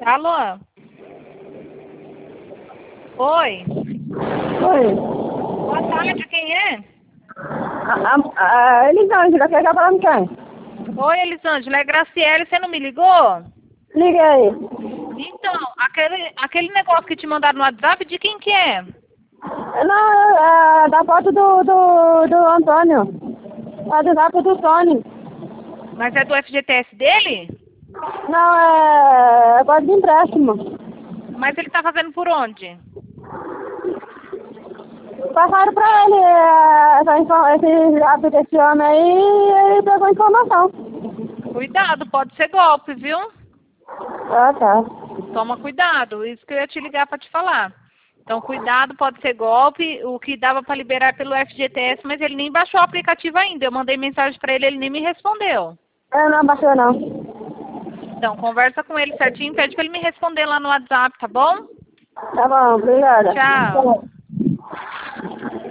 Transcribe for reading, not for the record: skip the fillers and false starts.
Alô? Oi? Oi. Boa tarde, quem é? Elisângela, quer falar com quem? Oi, Elisângela, é Graciele, você não me ligou? Liga aí. Então, aquele negócio que te mandaram no WhatsApp, de quem que é? Não, é da foto do Antônio. É do zap do Tony. Mas é do FGTS dele? Não, é coisa de empréstimo. Mas ele tá fazendo por onde? Passaram pra ele esse zap desse homem aí e ele pegou informação. Cuidado, pode ser golpe, viu? Ah, tá. Toma cuidado, isso que eu ia te ligar pra te falar. Então, cuidado, pode ser golpe, o que dava pra liberar pelo FGTS, mas ele nem baixou o aplicativo ainda. Eu mandei mensagem pra ele, ele nem me respondeu. Não baixou não. Então, conversa com ele certinho, pede pra ele me responder lá no WhatsApp, tá bom? Tá bom, obrigada. Tchau.